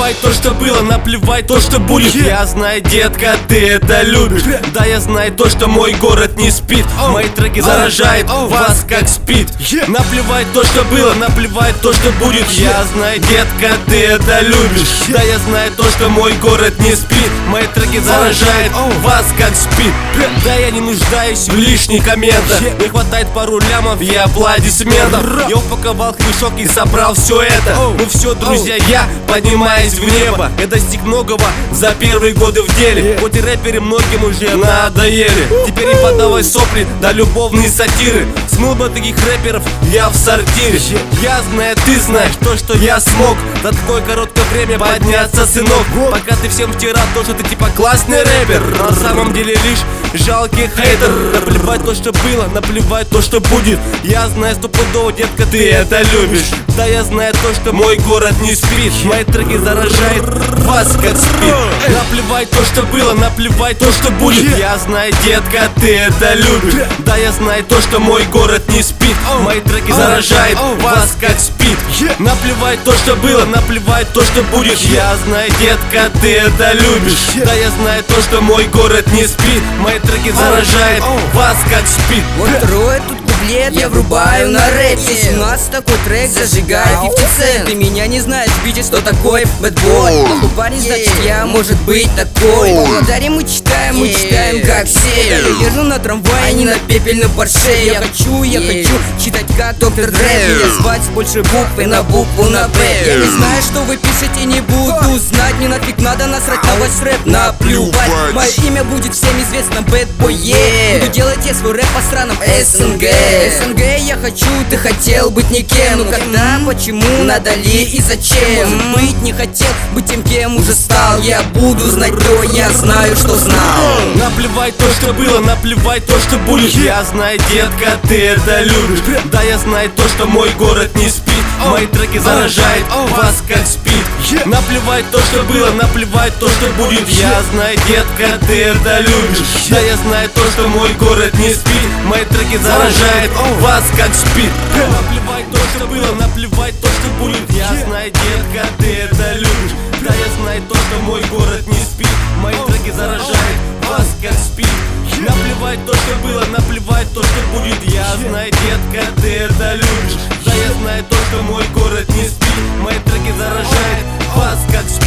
Наплевать то, что было, наплевать то, что будет. Я знаю, детка, ты это любишь. Да, я знаю то, что мой город не спит. Мои треки заражают вас как спит. Наплевать то, что было, наплевать то, что будет. Я знаю, детка, ты это любишь. Да, я знаю то, что мой город не спит. Мои треки заражают вас как спит. Да, я не нуждаюсь в лишних комментах. Не хватает пару лямов и аплодисментов. Я упаковал мешок и собрал все это. Ну все, друзья, я поднимаюсь в небо. Я достиг многого за первые годы в деле. Хоть и рэперы многим уже надоели. Теперь не подавай сопли, да любовные сатиры. Смыл бы таких рэперов я в сортире. Я знаю, ты знаешь то, что я смог за такое короткое время подняться, сынок. Пока ты всем втирал то, что ты типа классный рэпер, на самом деле лишь жалкий хейтер. Наплевать то, что было, наплевать то, что будет. Я знаю стопудово, детка, ты это любишь. Да, я знаю то, что мой город не спит. Мои треки заражают вас как спит. Наплевать то, что было, наплевать то, что будет. Я знаю, детка, ты это любишь. Да, я знаю то, что мой город не спит. Мои треки заражают вас как спит. Наплевать то, что было, наплевать то, что будет. Я знаю, детка, ты это любишь. Да, я знаю то, что мой город не спит. Мои треки заражают вас как спит. Вот трое тут куплет, я врубаю на рэпе. Здесь у нас такой трек, зажигает 50 Cent. Ты меня не знаешь, видишь, что такое бэтбой. Плохой парень, значит я, может быть, такой. В Володаре мы читаем как все. Я езжу на трамвае, не на пепельном Порше. Я хочу читать как доктор Дре. Меня звать с большой буквы на букву на Б. Я не знаю, что вы пишете, не буду знать. Мне нафиг надо насрать на ваш рэп, наплювать. Мое имя будет всем известно, бэтбой. Буду делать я свой рэп по странам СНГ. СНГ я хочу, ты хотел быть никем. Ну когда, почему, надо ли и зачем? Может быть не хотел быть тем, кем уже стал. Я буду знать то, я знаю, что знал. Наплевать то, что было, наплевать то, что будет. Я знаю, детка, ты это любишь. Да, я знаю то, что мой город не спит. Мои треки заражают вас как спит. Наплевать то, что было, наплевать то, что будет. Я знаю, детка, ты это любишь. Да, я знаю то, что мой город не спит. Мои треки заражают вас как спит. Наплевать то, что было, наплевать то, что будет. Я знаю, детка, ты это любишь. Да, я знаю то, что мой город не спит. Мои треки заражают вас как спит. Наплевать то, что было, наплевать то, что будет. Я знаю, детка, ты это любишь. Да, я знаю то, что мой город не спит. Мои треки заражают вас как спит.